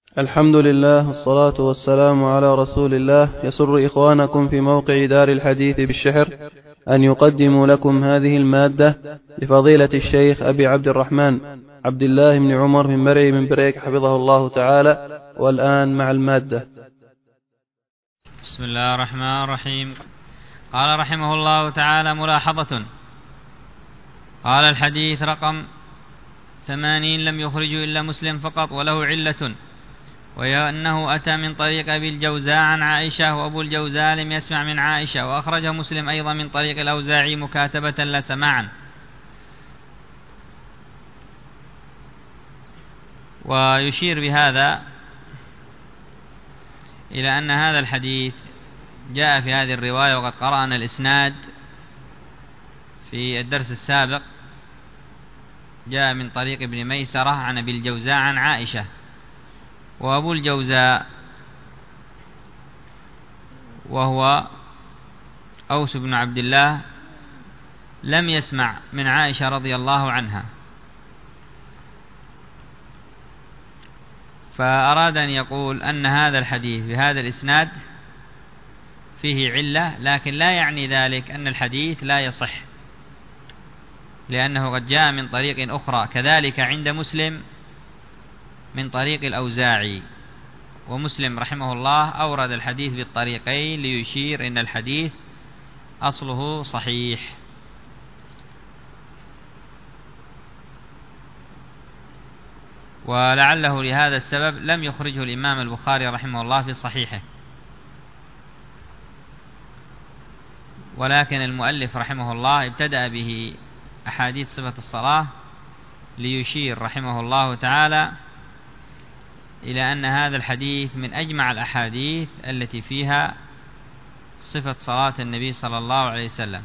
الحمد لله والصلاة والسلام على رسول الله. يسر إخوانكم في موقع دار الحديث بالشحر أن يقدموا لكم هذه المادة لفضيلة الشيخ أبي عبد الرحمن عبد الله بن عمر بن مرعي بن بريك حفظه الله تعالى. والآن مع المادة. بسم الله الرحمن الرحيم. قال رحمه الله تعالى: ملاحظة. قال: الحديث رقم 80 لم يخرجه إلا مسلم فقط، وله علة، وهي أنه أتى من طريق أبي الجوزاء عن عائشة، وأبو الجوزاء لم يسمع من عائشة، وأخرجه مسلم أيضا من طريق الأوزاعي مكاتبة لا سماعا. ويشير بهذا إلى أن هذا الحديث جاء في هذه الرواية، وقد قرأنا الإسناد في الدرس السابق، جاء من طريق ابن ميسرة عن أبي الجوزاء عن عائشة، وأبو الجوزاء وهو أوس بن عبد الله لم يسمع من عائشة رضي الله عنها، فأراد أن يقول أن هذا الحديث بهذا الإسناد فيه علة، لكن لا يعني ذلك أن الحديث لا يصح، لأنه قد جاء من طريق أخرى كذلك عند مسلم من طريق الأوزاعي، ومسلم رحمه الله أورد الحديث بالطريقين ليشير أن الحديث أصله صحيح. ولعله لهذا السبب لم يخرجه الإمام البخاري رحمه الله في صحيحه، ولكن المؤلف رحمه الله ابتدأ به أحاديث صفة الصلاة ليشير رحمه الله تعالى إلى أن هذا الحديث من أجمع الأحاديث التي فيها صفة صلاة النبي صلى الله عليه وسلم.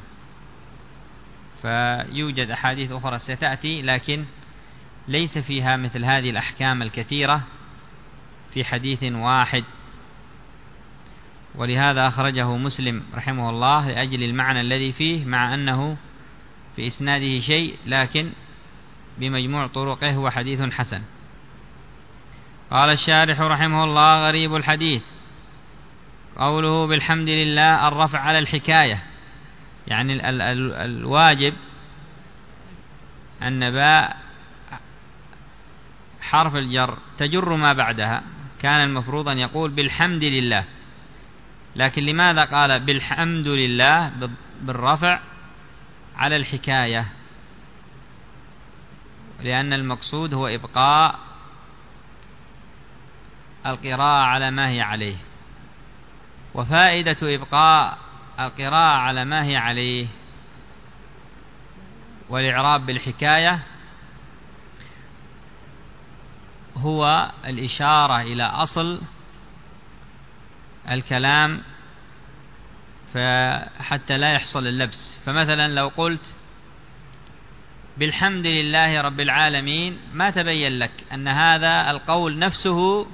فيوجد أحاديث أخرى ستأتي لكن ليس فيها مثل هذه الأحكام الكثيرة في حديث واحد، ولهذا أخرجه مسلم رحمه الله لأجل المعنى الذي فيه، مع أنه في إسناده شيء، لكن بمجموع طرقه هو حديث حسن. قال الشارح رحمه الله: غريب الحديث قوله بالحمد لله الرفع على الحكاية، يعني الواجب أن باء حرف الجر تجر ما بعدها، كان المفروض أن يقول بالحمد لله، لكن لماذا قال بالحمد لله بالرفع على الحكاية؟ لأن المقصود هو إبقاء القراءة على ما هي عليه، وفائدة إبقاء القراءة على ما هي عليه والإعراب بالحكاية هو الإشارة إلى أصل الكلام، فحتى لا يحصل اللبس. فمثلا لو قلت بالحمد لله رب العالمين، ما تبين لك أن هذا القول نفسه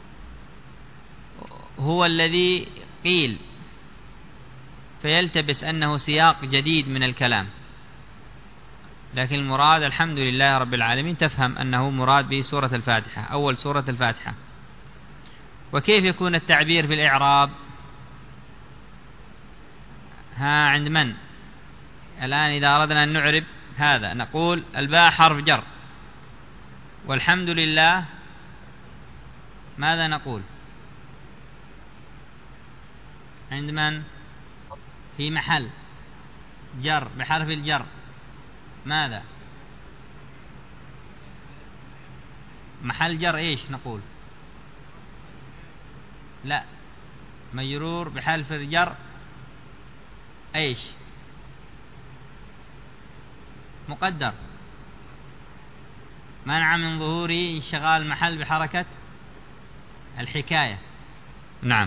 هو الذي قيل، فيلتبس أنه سياق جديد من الكلام، لكن المراد الحمد لله رب العالمين تفهم أنه مراد به سورة الفاتحة، أول سورة الفاتحة. وكيف يكون التعبير في الإعراب؟ عند من؟ الآن إذا أردنا أن نعرب هذا نقول الباء حرف جر، والحمد لله ماذا نقول؟ عند من؟ في محل جر بحرف الجر، ماذا؟ محل جر إيش نقول؟ لا، مجرور بحرف الجر إيش؟ مقدر، منع من ظهوره انشغال المحل بحركة الحكاية. نعم.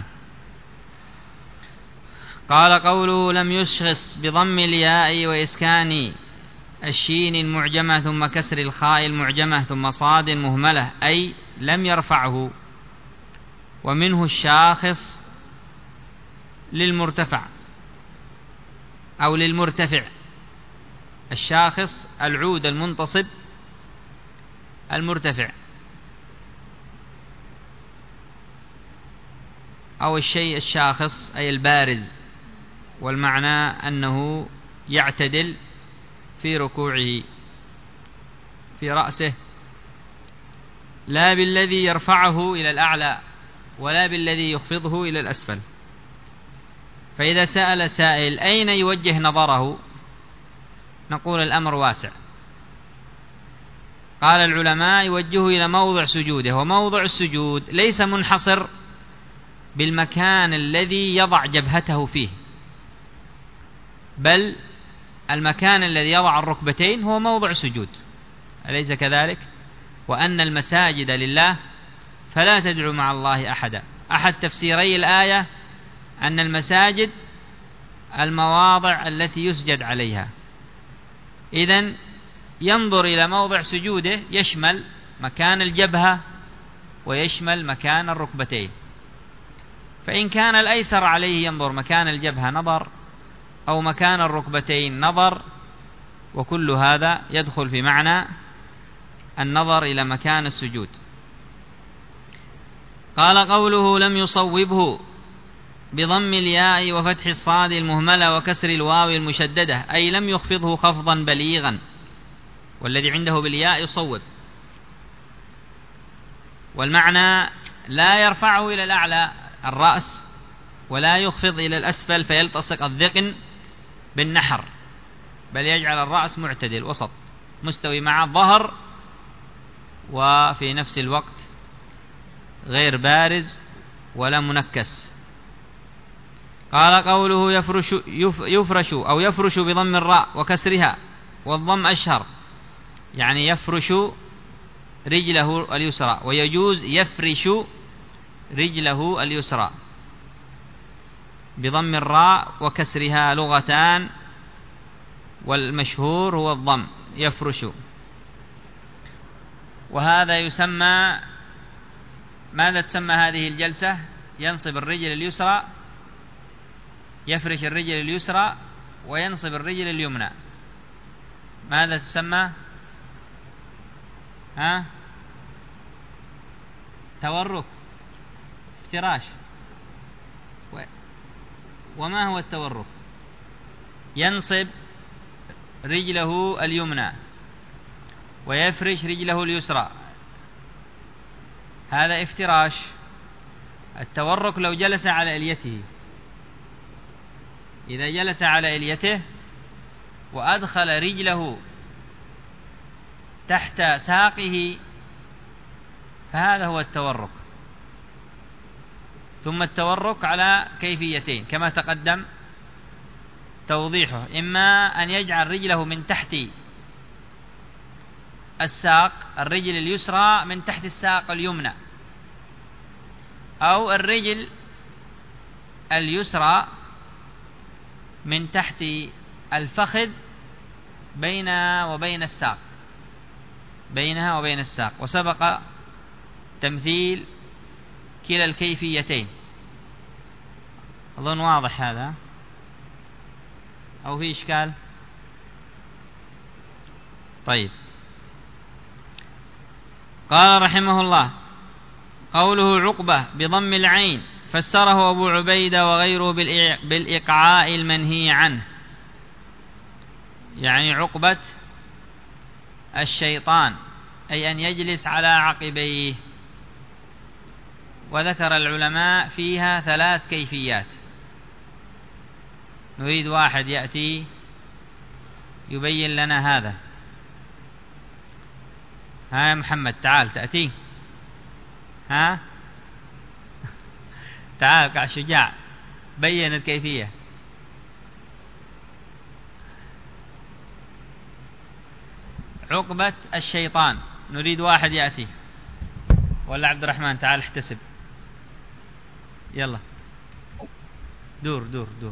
قال: قوله لم يشخص بضم الياء وإسكان الشين المعجمة ثم كسر الخاء المعجمة ثم صاد مهملة، أي لم يرفعه، ومنه الشاخص للمرتفع أو للمرتفع. الشاخص العود المنتصب المرتفع، أو الشيء الشاخص أي البارز، والمعنى أنه يعتدل في ركوعه في رأسه، لا بالذي يرفعه إلى الأعلى ولا بالذي يخفضه إلى الأسفل. فإذا سأل سائل أين يوجه نظره، نقول الأمر واسع. قال العلماء يوجهه إلى موضع سجوده، وموضع السجود ليس منحصر بالمكان الذي يضع جبهته فيه، بل المكان الذي يضع الركبتين هو موضع سجود، أليس كذلك؟ وأن المساجد لله فلا تدعو مع الله أحدا. أحد تفسيري الآية أن المساجد المواضع التي يسجد عليها، إذن ينظر إلى موضع سجوده يشمل مكان الجبهة ويشمل مكان الركبتين، فإن كان الأيسر عليه ينظر مكان الجبهة نظر، أو مكان الركبتين نظر، وكل هذا يدخل في معنى النظر إلى مكان السجود. قال قوله لم يصوبه بضم الياء وفتح الصاد المهملة وكسر الواو المشددة، أي لم يخفضه خفضا بليغا، والذي عنده بالياء يصوب، والمعنى لا يرفعه إلى الأعلى الرأس ولا يخفض إلى الأسفل فيلتصق الذقن بالنحر، بل يجعل الرأس معتدل وسط مستوي مع الظهر، وفي نفس الوقت غير بارز ولا منكس. قال قوله يفرش أو يفرش بضم الراء وكسرها، والضم أشهر، يعني يفرش رجله اليسرى، ويجوز يفرش رجله اليسرى بضم الراء وكسرها لغتان، والمشهور هو الضم يفرش. وهذا يسمى، ماذا تسمى هذه الجلسة؟ ينصب الرجل اليسرى، يفرش الرجل اليسرى وينصب الرجل اليمنى، ماذا تسمى؟ تورك، افتراش. وما هو التورك؟ ينصب رجله اليمنى ويفرش رجله اليسرى، هذا افتراش. التورك لو جلس على إليته، إذا جلس على إليته وأدخل رجله تحت ساقه فهذا هو التورك. ثم التورك على كيفيتين كما تقدم توضيحه، إما أن يجعل رجله من تحت الساق، الرجل اليسرى من تحت الساق اليمنى، أو الرجل اليسرى من تحت الفخذ بينها وبين الساق، بينها وبين الساق. وسبق تمثيل كلا الكيفيتين، أظن واضح هذا أو في إشكال؟ طيب. قال رحمه الله قوله عقبة بضم العين فسره أبو عبيدة وغيره بالإقعاء المنهي عنه، يعني عقبة الشيطان، أي أن يجلس على عقبيه. وذكر العلماء فيها 3 كيفيات، نريد واحد يأتي يبين لنا هذا. ها يا محمد تعال تأتي، ها تعال قع شجاع بين الكيفية. عقبة الشيطان نريد واحد يأتي، ولا عبد الرحمن تعال احتسب، يلا دور دور دور.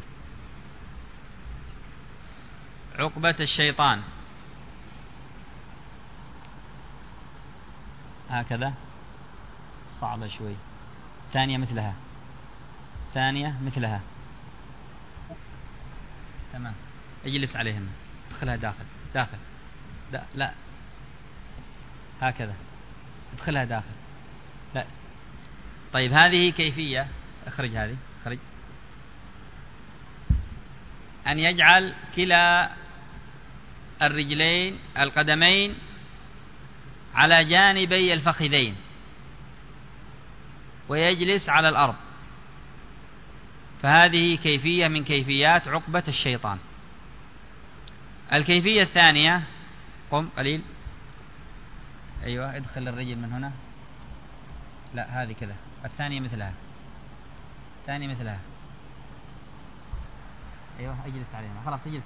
عقبة الشيطان هكذا صعبة شوي، ثانية مثلها، ثانية مثلها، تمام. اجلس عليهم، ادخلها داخل داخل، لا هكذا ادخلها داخل، لا. طيب هذه كيفية اخرج هذه، اخرج. أن يجعل كلا الرجلين القدمين على جانبي الفخذين ويجلس على الأرض، فهذه كيفية من كيفيات عقبة الشيطان. الكيفية الثانية، قم قليل، أيوة ادخل الرجل من هنا، لا هذه كذا، الثانية مثلها، الثانية مثلها، أيوة اجلس عليها، خلاص اجلس.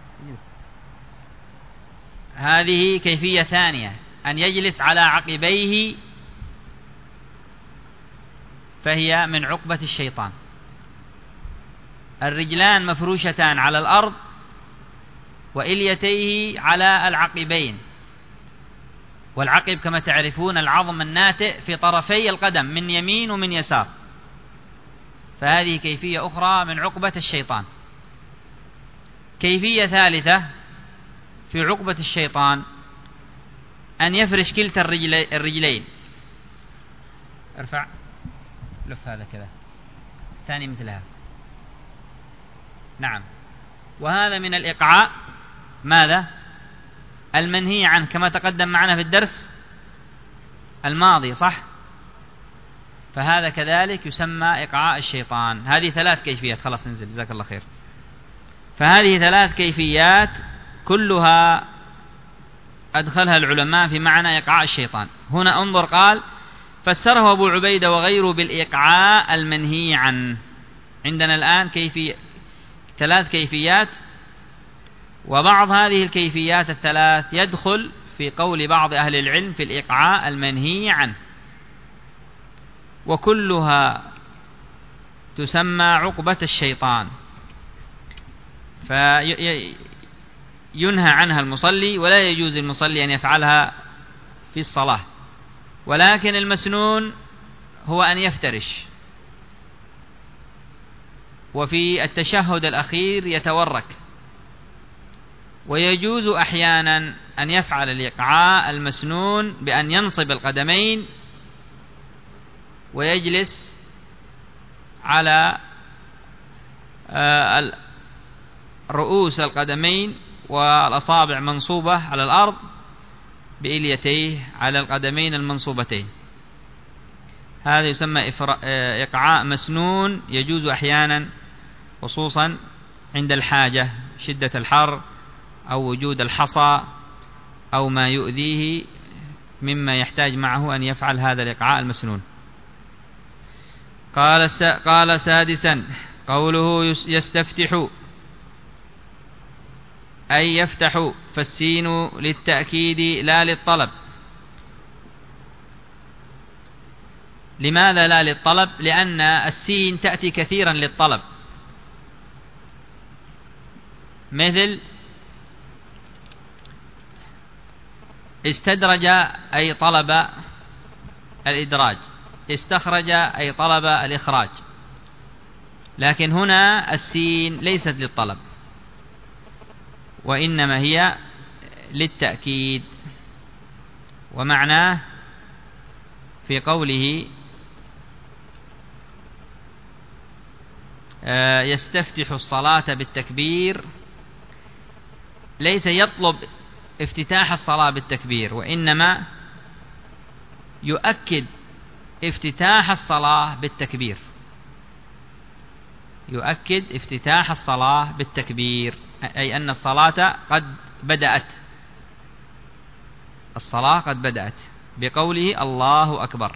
هذه كيفية ثانية، أن يجلس على عقبيه، فهي من عقبة الشيطان. الرجلان مفروشتان على الأرض وإليتيه على العقبين، والعقب كما تعرفون العظم الناتئ في طرفي القدم من يمين ومن يسار، فهذه كيفية أخرى من عقبة الشيطان. كيفية ثالثة في عقبة الشيطان أن يفرش كلتا الرجلين، ارفع، لف هذا كذا، ثاني مثلها، نعم. وهذا من الإقعاء ماذا؟ المنهي عنه، كما تقدم معنا في الدرس الماضي، صح؟ فهذا كذلك يسمى إقعاء الشيطان. هذه 3 كيفيات، خلاص انزل جزاك الله خير. فهذه 3 كيفيات كلها أدخلها العلماء في معنى إقعاء الشيطان. هنا انظر، قال فسره أبو عبيدة وغيره بالإقعاء المنهي عنه. عندنا الآن 3 كيفيات، وبعض هذه الكيفيات ال3 يدخل في قول بعض أهل العلم في الإقعاء المنهي عنه، وكلها تسمى عقبة الشيطان، فينهى عنها المصلي، ولا يجوز المصلي أن يفعلها في الصلاة. ولكن المسنون هو أن يفترش، وفي التشهد الأخير يتورك. ويجوز أحيانا أن يفعل الإقعاء المسنون بأن ينصب القدمين ويجلس على رؤوس القدمين والأصابع منصوبة على الأرض بإليتيه على القدمين المنصوبتين. هذا يسمى إقعاء مسنون، يجوز أحيانا خصوصا عند الحاجة، شدة الحر أو وجود الحصى أو ما يؤذيه مما يحتاج معه أن يفعل هذا الإقعاء المسنون. قال سادسا قوله يستفتح أي يفتح، فالسين للتأكيد لا للطلب. لماذا لا للطلب؟ لأن السين تأتي كثيرا للطلب، مثل استدرج أي طلب الإدراج، استخرج أي طلب الإخراج. لكن هنا السين ليست للطلب، وإنما هي للتأكيد. ومعناه في قوله يستفتح الصلاة بالتكبير، ليس يطلب افتتاح الصلاة بالتكبير، وإنما يؤكد افتتاح الصلاة بالتكبير، يؤكد افتتاح الصلاة بالتكبير، أي أن الصلاة قد بدأت، الصلاة قد بدأت، بقوله الله أكبر.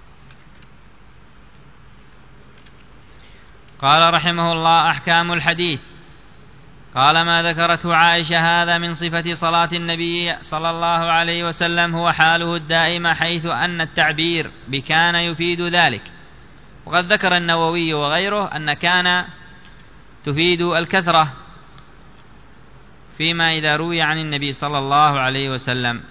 قال رحمه الله: أحكام الحديث. قال: ما ذكرته عائشة هذا من صفة صلاة النبي صلى الله عليه وسلم هو حاله الدائمة، حيث أن التعبير بكان يفيد ذلك. وقد ذكر النووي وغيره أن كان تفيد الكثرة فيما إذا روي عن النبي صلى الله عليه وسلم.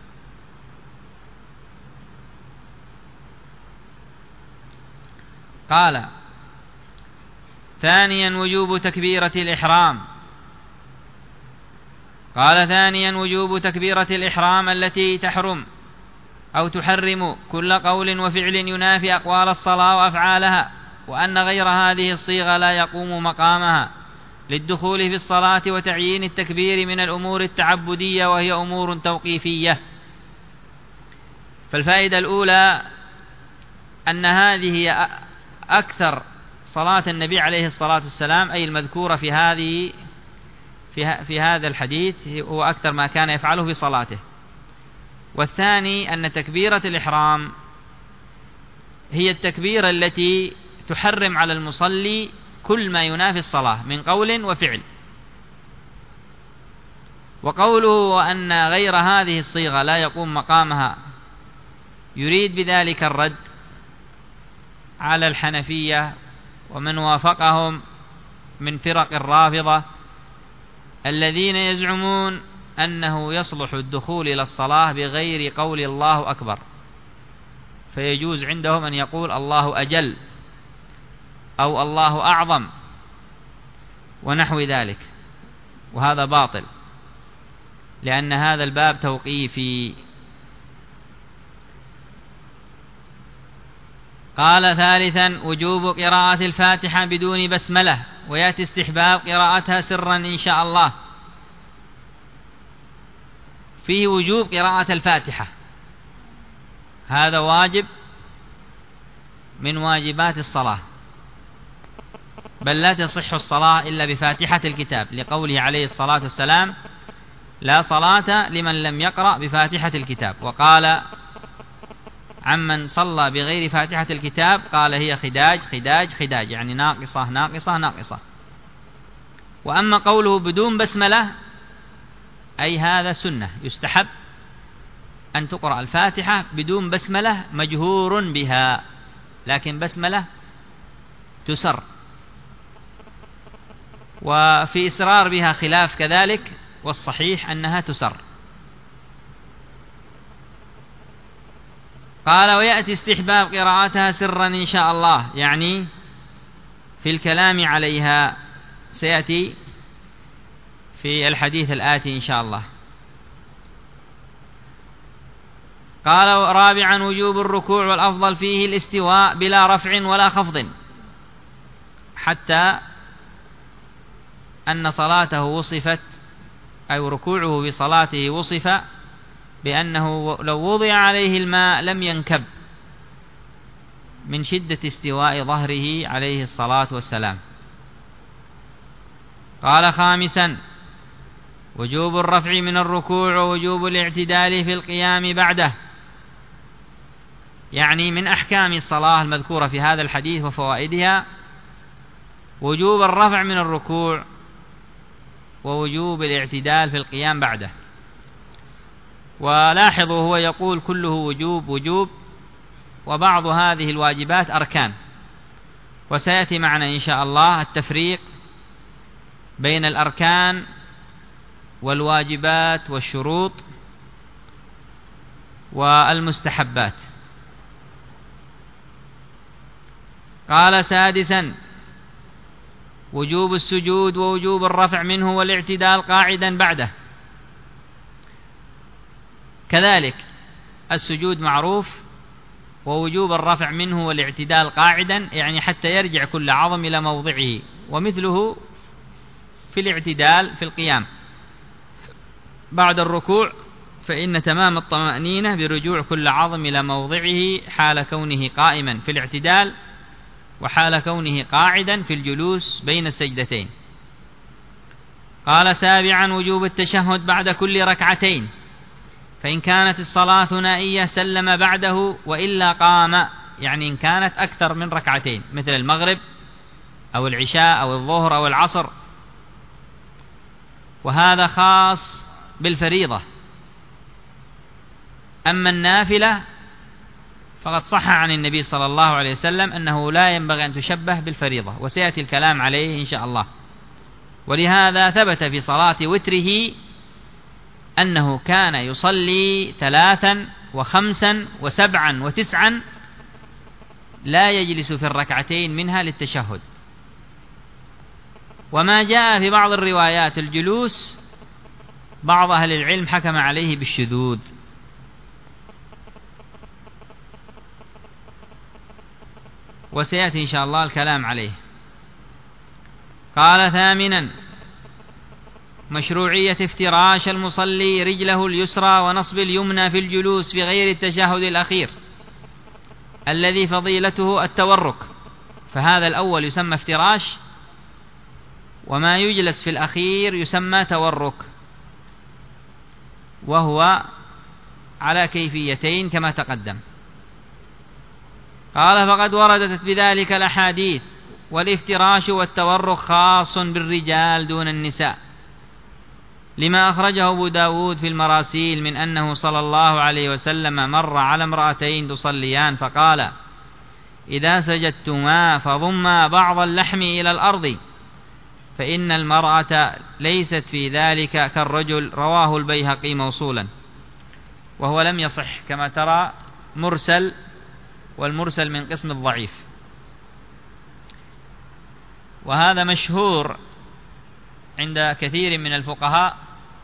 قال: ثانيا وجوب تكبيرة الإحرام. قال: ثانيا وجوب تكبيرة الإحرام التي تحرم أو تحرم كل قول وفعل ينافي أقوال الصلاة وأفعالها، وأن غير هذه الصيغة لا يقوم مقامها للدخول في الصلاة وتعيين التكبير من الأمور التعبدية، وهي أمور توقيفية. فالفائدة الأولى أن هذه هي أكثر صلاة النبي عليه الصلاة والسلام، أي المذكورة في هذا الحديث، هو أكثر ما كان يفعله في صلاته. والثاني أن تكبيرة الإحرام هي التكبيرة التي تحرم على المصلي كل ما ينافي الصلاة من قول وفعل. وقوله وأن غير هذه الصيغة لا يقوم مقامها يريد بذلك الرد على الحنفية ومن وافقهم من فرق الرافضة الذين يزعمون أنه يصلح الدخول إلى الصلاة بغير قول الله أكبر، فيجوز عندهم أن يقول الله أجل أو الله أعظم ونحو ذلك، وهذا باطل لأن هذا الباب توقيفي. قال ثالثا وجوب قراءة الفاتحة بدون بسملة، ويأتي استحباب قراءتها سرا إن شاء الله. فيه وجوب قراءة الفاتحة، هذا واجب من واجبات الصلاة، بل لا تصح الصلاة إلا بفاتحة الكتاب، لقوله عليه الصلاة والسلام لا صلاة لمن لم يقرأ بفاتحة الكتاب. وقال عمن صلى بغير فاتحة الكتاب قال هي خداج خداج خداج، يعني ناقصة ناقصة ناقصة. وأما قوله بدون بسملة أي هذا سنة، يستحب أن تقرأ الفاتحة بدون بسملة مجهور بها، لكن بسملة تسر، وفي إسرار بها خلاف كذلك، والصحيح أنها تسر. قال ويأتي استحباب قراءتها سرا إن شاء الله، يعني في الكلام عليها، سيأتي في الحديث الآتي إن شاء الله. قال رابعا وجوب الركوع، والأفضل فيه الاستواء بلا رفع ولا خفض، حتى أن صلاته وصفت، أي ركوعه في صلاته وصف بأنه لو وضع عليه الماء لم ينكب من شدة استواء ظهره عليه الصلاة والسلام. قال خامسا وجوب الرفع من الركوع ووجوب الاعتدال في القيام بعده، يعني من أحكام الصلاة المذكورة في هذا الحديث وفوائدها وجوب الرفع من الركوع ووجوب الاعتدال في القيام بعده. ولاحظوا هو يقول كله وجوب وجوب، وبعض هذه الواجبات أركان، وسيأتي معنا إن شاء الله التفريق بين الأركان والواجبات والشروط والمستحبات. قال سادسا وجوب السجود ووجوب الرفع منه والاعتدال قاعدا بعده، كذلك السجود معروف، ووجوب الرفع منه والاعتدال قاعدا، يعني حتى يرجع كل عظم إلى موضعه، ومثله في الاعتدال في القيام بعد الركوع، فإن تمام الطمأنينة برجوع كل عظم إلى موضعه حال كونه قائما في الاعتدال، وحال كونه قاعدا في الجلوس بين السجدتين. قال سابعا وجوب التشهد بعد كل ركعتين، فإن كانت الصلاة ثنائية سلم بعده، وإلا قام، يعني إن كانت أكثر من ركعتين مثل المغرب أو العشاء أو الظهر أو العصر، وهذا خاص بالفريضة. أما النافلة فقد صح عن النبي صلى الله عليه وسلم أنه لا ينبغي أن تشبه بالفريضة، وسيأتي الكلام عليه إن شاء الله. ولهذا ثبت في صلاة وتره أنه كان يصلي 3 و5 و7 و9 لا يجلس في الركعتين منها للتشهد. وما جاء في بعض الروايات الجلوس بعض أهل العلم حكم عليه بالشذوذ. وسيأتي إن شاء الله الكلام عليه. قال: ثامنا: مشروعية افتراش المصلي رجله اليسرى ونصب اليمنى في الجلوس بغير التشهد الأخير الذي فضيلته التورك، فهذا الأول يسمى افتراش، وما يجلس في الأخير يسمى تورك، وهو على كيفيتين كما تقدم. قال: فقد وردت بذلك الأحاديث، والافتراش والتورك خاص بالرجال دون النساء، لما أخرجه أبو داود في المراسيل من أنه صلى الله عليه وسلم مر على امرأتين تصليان فقال: إذا سجدتما فضما بعض اللحم إلى الأرض، فإن المرأة ليست في ذلك كالرجل. رواه البيهقي موصولا، وهو لم يصح كما ترى مرسل، والمرسل من قسم الضعيف. وهذا مشهور عند كثير من الفقهاء،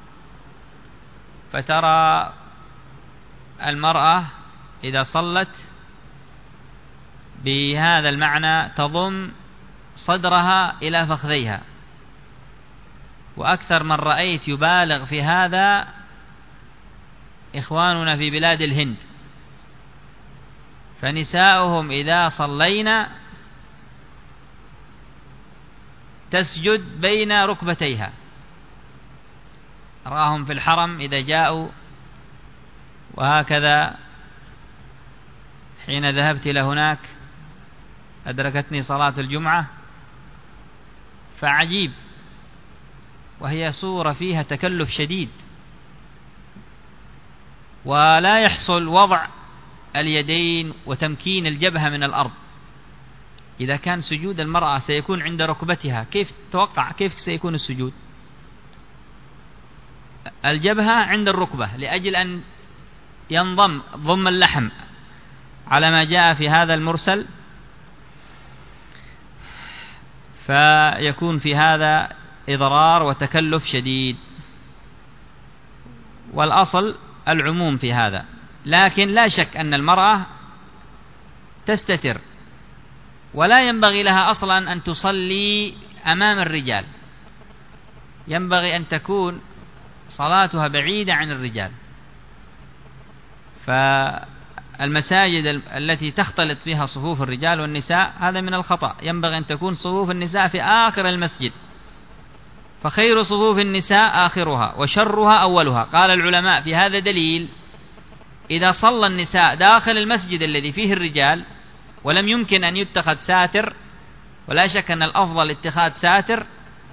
فترى المرأة إذا صلت بهذا المعنى تضم صدرها إلى فخذيها، وأكثر من رأيت يبالغ في هذا إخواننا في بلاد الهند، فنساؤهم إذا صلينا تسجد بين ركبتيها. أراهم في الحرم إذا جاءوا، وهكذا حين ذهبت إلى هناك أدركتني صلاة الجمعة، فعجيب، وهي صورة فيها تكلف شديد، ولا يحصل وضع اليدين وتمكين الجبهة من الأرض. إذا كان سجود المرأة سيكون عند ركبتها، كيف تتوقع كيف سيكون السجود؟ الجبهة عند الركبة لأجل أن ينضم ضم اللحم على ما جاء في هذا المرسل، فيكون في هذا إضرار وتكلف شديد، والأصل العموم في هذا. لكن لا شك أن المرأة تستتر، ولا ينبغي لها أصلا أن تصلي أمام الرجال، ينبغي أن تكون صلاتها بعيدة عن الرجال. فالمساجد التي تختلط فيها صفوف الرجال والنساء هذا من الخطأ، ينبغي أن تكون صفوف النساء في آخر المسجد، فخير صفوف النساء آخرها وشرها أولها. قال العلماء في هذا دليل: إذا صلى النساء داخل المسجد الذي فيه الرجال ولم يمكن أن يتخذ ساتر، ولا شك أن الأفضل اتخاذ ساتر،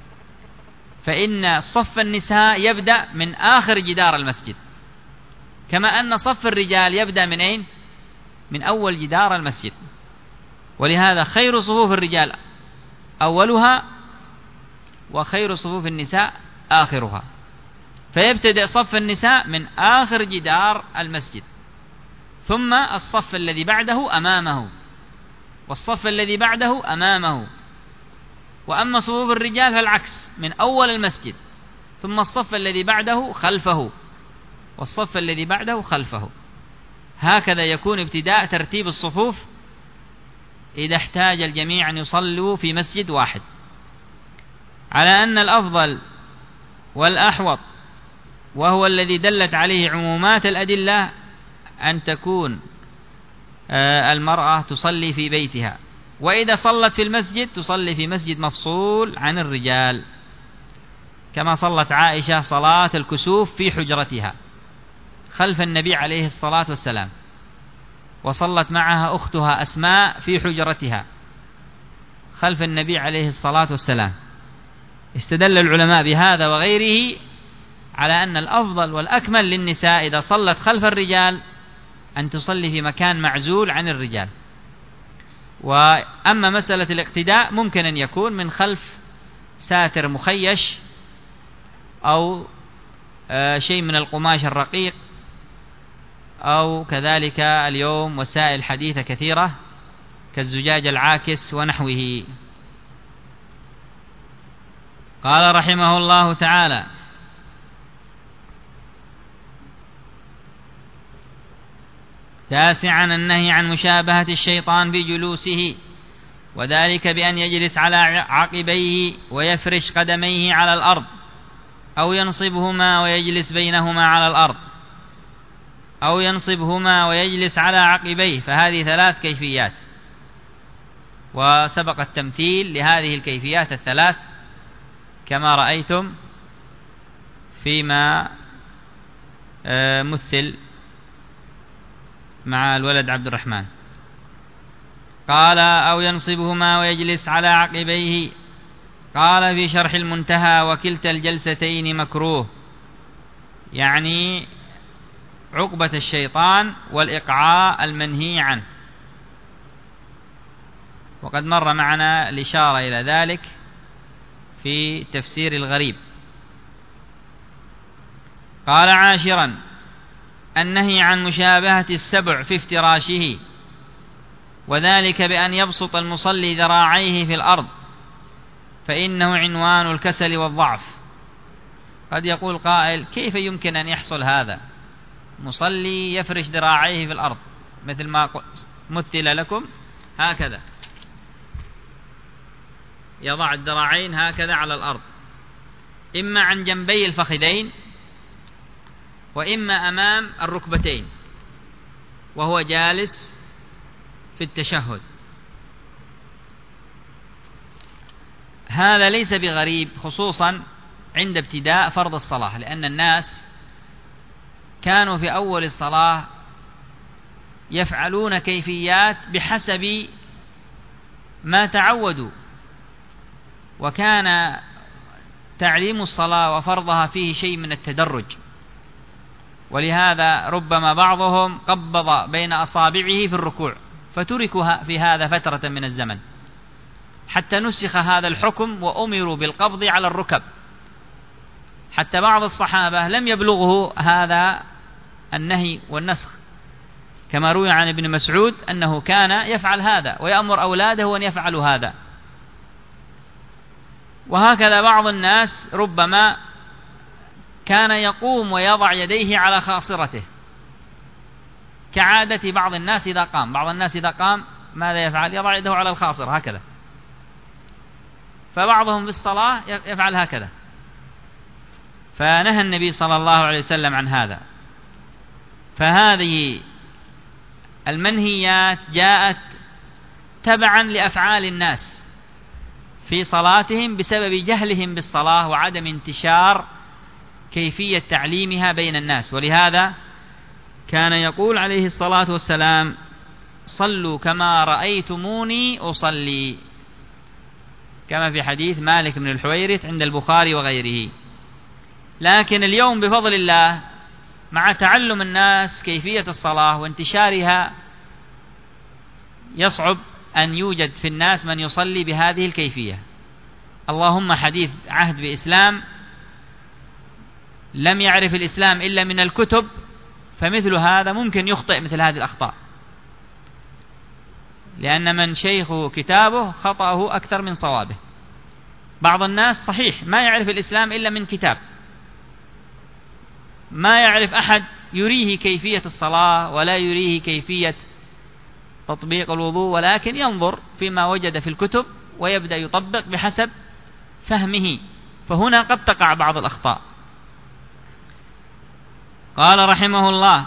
فإن صف النساء يبدأ من آخر جدار المسجد، كما أن صف الرجال يبدأ من أين؟ من أول جدار المسجد. ولهذا خير صفوف الرجال أولها، وخير صفوف النساء آخرها، فيبتدئ صف النساء من آخر جدار المسجد، ثم الصف الذي بعده أمامه، والصف الذي بعده أمامه. وأما صفوف الرجال فالعكس، من أول المسجد، ثم الصف الذي بعده خلفه، والصف الذي بعده خلفه. هكذا يكون ابتداء ترتيب الصفوف إذا احتاج الجميع أن يصلوا في مسجد واحد، على أن الأفضل والأحوط، وهو الذي دلت عليه عمومات الأدلة، أن تكون المرأة تصلي في بيتها، وإذا صلت في المسجد تصلي في مسجد مفصول عن الرجال، كما صلت عائشة صلاة الكسوف في حجرتها خلف النبي عليه الصلاة والسلام، وصلت معها أختها أسماء في حجرتها خلف النبي عليه الصلاة والسلام. استدل العلماء بهذا وغيره على أن الأفضل والأكمل للنساء إذا صلت خلف الرجال أن تصلي في مكان معزول عن الرجال. وأما مسألة الاقتداء ممكن أن يكون من خلف ساتر مخيش أو شيء من القماش الرقيق، أو كذلك اليوم وسائل حديثة كثيرة كالزجاج العاكس ونحوه. قال رحمه الله تعالى: تاسعا النهي عن مشابهة الشيطان في جلوسه وذلك بأن يجلس على عقبيه ويفرش قدميه على الأرض، أو ينصبهما ويجلس بينهما على الأرض، أو ينصبهما ويجلس على عقبيه، فهذه 3 كيفيات، وسبق التمثيل لهذه الكيفيات 3 كما رأيتم فيما مثل مع الولد عبد الرحمن. قال أو ينصبهما ويجلس على عقبيه. قال في شرح المنتهى: وكلتا الجلستين مكروه، يعني عقبة الشيطان والإقعاء المنهي عنه، وقد مر معنا الإشارة إلى ذلك في تفسير الغريب. قال: عاشرا: النهي عن مشابهة السبع في افتراشه، وذلك بأن يبسط المصلي ذراعيه في الأرض، فإنه عنوان الكسل والضعف. قد يقول قائل: كيف يمكن أن يحصل هذا؟ مصلي يفرش ذراعيه في الأرض مثل ما مثل لكم، هكذا يضع الذراعين هكذا على الأرض، إما عن جنبي الفخذين وإما أمام الركبتين وهو جالس في التشهد. هذا ليس بغريب، خصوصا عند ابتداء فرض الصلاة، لأن الناس كانوا في أول الصلاة يفعلون كيفيات بحسب ما تعودوا، وكان تعليم الصلاة وفرضها فيه شيء من التدرج، ولهذا ربما بعضهم قبض بين أصابعه في الركوع، فتركوا في هذا فترة من الزمن حتى نسخ هذا الحكم وأمروا بالقبض على الركب، حتى بعض الصحابة لم يبلغه هذا النهي والنسخ، كما روي عن ابن مسعود أنه كان يفعل هذا ويأمر أولاده أن يفعلوا هذا. وهكذا بعض الناس ربما كان يقوم ويضع يديه على خاصرته كعادة بعض الناس إذا قام. بعض الناس إذا قام ماذا يفعل؟ يضع يده على الخاصرة هكذا، فبعضهم في الصلاة يفعل هكذا، فنهى النبي صلى الله عليه وسلم عن هذا. فهذه المنهيات جاءت تبعا لأفعال الناس في صلاتهم بسبب جهلهم بالصلاة وعدم انتشار كيفية تعليمها بين الناس. ولهذا كان يقول عليه الصلاة والسلام: صلوا كما رأيتموني أصلي، كما في حديث مالك بن الحويرث عند البخاري وغيره. لكن اليوم بفضل الله مع تعلم الناس كيفية الصلاة وانتشارها يصعب أن يوجد في الناس من يصلي بهذه الكيفية، اللهم حديث عهد بإسلام لم يعرف الإسلام إلا من الكتب، فمثل هذا ممكن يخطئ مثل هذه الأخطاء، لأن من شيخه كتابه خطأه أكثر من صوابه. بعض الناس صحيح ما يعرف الإسلام إلا من كتاب، ما يعرف أحد يريه كيفية الصلاة ولا يريه كيفية تطبيق الوضوء، ولكن ينظر فيما وجد في الكتب ويبدأ يطبق بحسب فهمه، فهنا قد تقع بعض الأخطاء. قال رحمه الله: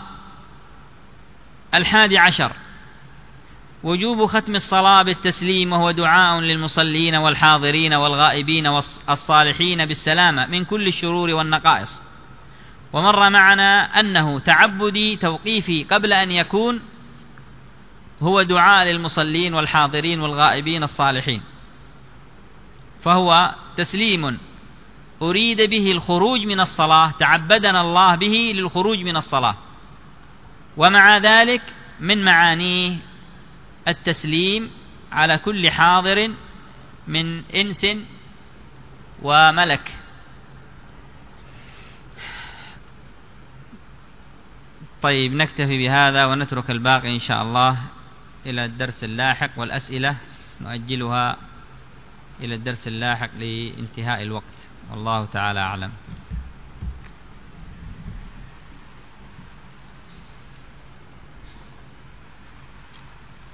11 وجوب ختم الصلاة بالتسليم، وهو دعاء للمصلين والحاضرين والغائبين والصالحين بالسلامة من كل الشرور والنقائص. ومر معنا أنه تعبدي توقيفي قبل أن يكون هو دعاء للمصلين والحاضرين والغائبين الصالحين، فهو تسليم أريد به الخروج من الصلاة، تعبدنا الله به للخروج من الصلاة، ومع ذلك من معانيه التسليم على كل حاضر من إنس وملك. طيب، نكتفي بهذا ونترك الباقي إن شاء الله إلى الدرس اللاحق، والأسئلة نؤجلها إلى الدرس اللاحق لانتهاء الوقت، والله تعالى أعلم.